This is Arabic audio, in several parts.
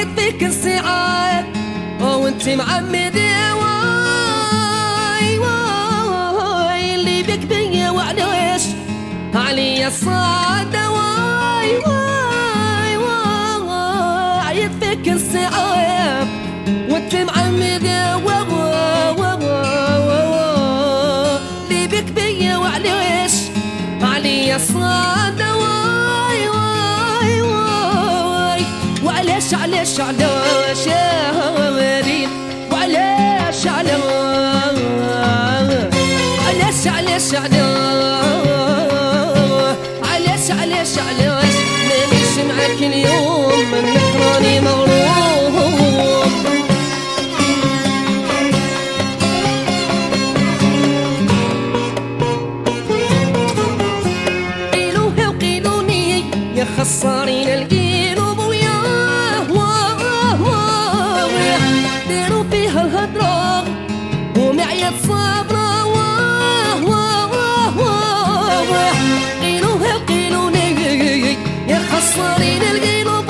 عيط فيك الساعات وانت معمدة واي واي اللي بك بيا وعلاش عليا الصعدة واي واي واي عيط فيك الساعات وانت معمدة اللي بك بيا وعلاش عليا الصعدة واي واي واي وعلاش علاش علاش يا هوارين وعلاش علاش علاش علاش علاش علاش علاش مانيش معاك اليوم منك راني مغروم قيلوها وقيلوني يا خسارين القلوب وياه واه ديروا فيها الهضرة ومعيا الصبرة واه واه قيلوها وقيلوني يا خسارين القلوب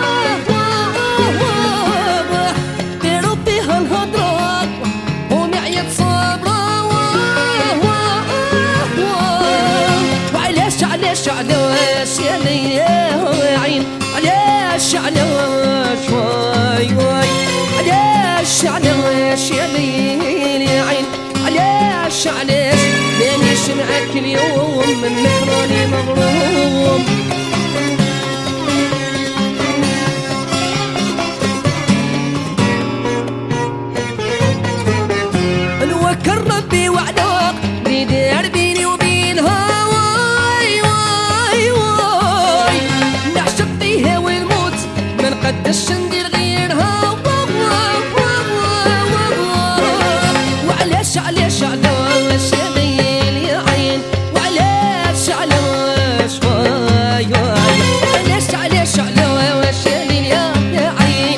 واه ديروا فيها الهضرة ومعيا الصبرة واه وعلاش علاش علاش يا ليا عين علاش علاش واي واي علاش علاش يا ليل يا عين علاش علاش مانيش معاك اليوم منك راني مغروم نوكل ربي وعدك بيدار بيني وبينها واي واي واي نعشق فيها ونموت ما نقدرش ندير غيرها وعلاش علاش علاش يا ليل يا عين وعلاش علاش واي واي علاش علاش علاش يا ليل يا عين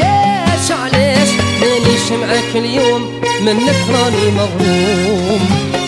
وعلاش علاش مانيش معاك اليوم منك راني مغروم